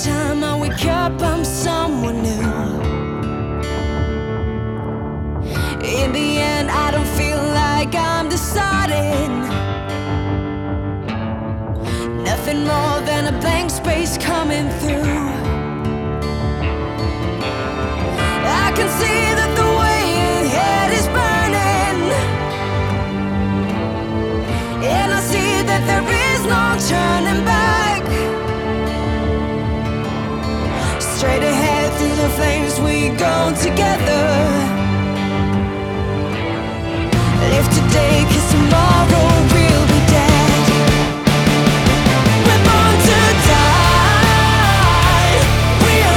time I wake up, I'm someone new. In the end, I don't feel like I'm deciding. Nothing more than a blank space coming through. I can see that the way ahead is burning, and I see that there is no turning back. Straight ahead through the flames we go together. Live today, 'cause tomorrow